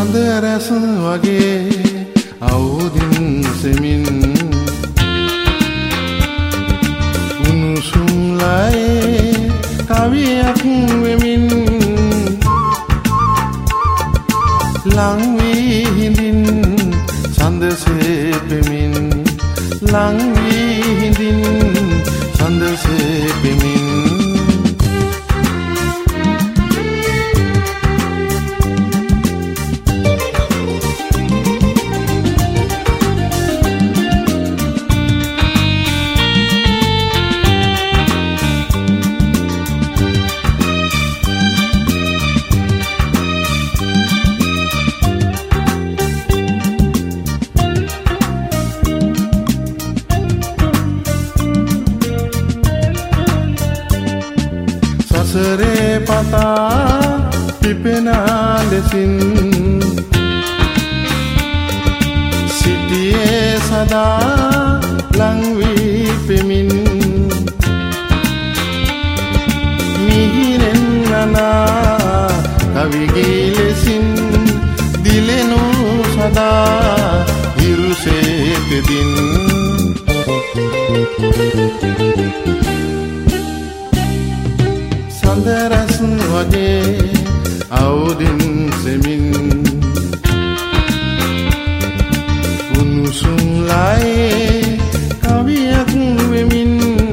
සඳරැස් වගේ අවුදින් සෙමින් උණුසුම් ලයේ කවියක් වෙමින් ලං වී හිඳින් සඳසේ පෙමින් ලං වී හිඳින් සඳසේ පෙමින් සසරේ පතා පිපෙනා ලෙසින් සිටියේ සදා ලං වී පෙමින් මිහිරෙන් නනා කවිගේ ලෙසින් දිලෙනු සදා හිරුසේ පෙදින් සඳරැස් වගේ අවුදින් සෙමින් උණුසුම් ලයේ කවියක් වෙමින්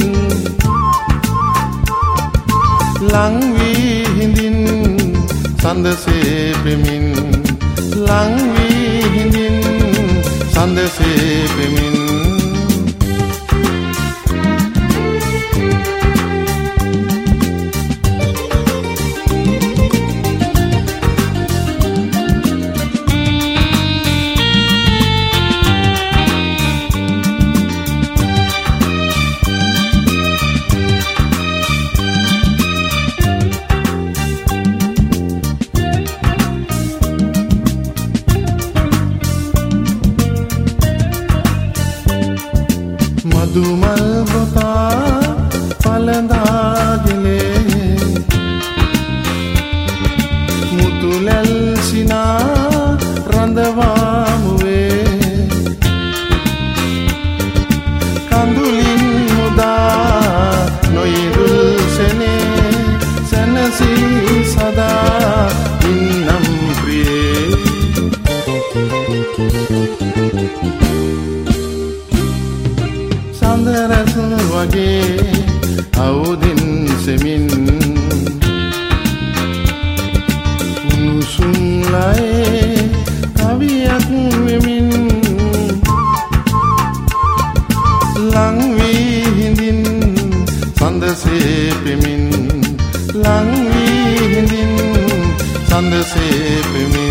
ලං වී හිඳින් සඳසේ පෙමින් ලං වී හිඳින් සඳසේ පෙමින් මදුමල් බොතා පළඳාගෙලේ මුතුලැල් සිනා රඳවාමුවේ කඳුලින් මුදා නොයිරුල් සෙනේ සැනසී සදා ඉන්නම් ප්‍රියේ සඳරැස් වගේ අවුදින් සෙමින් උණුසුම් ලයේ කවියක් වෙමින් ලං වී හිඳින් සඳසේ පෙමින් ලං වී හිඳින් සඳසේ පෙමින්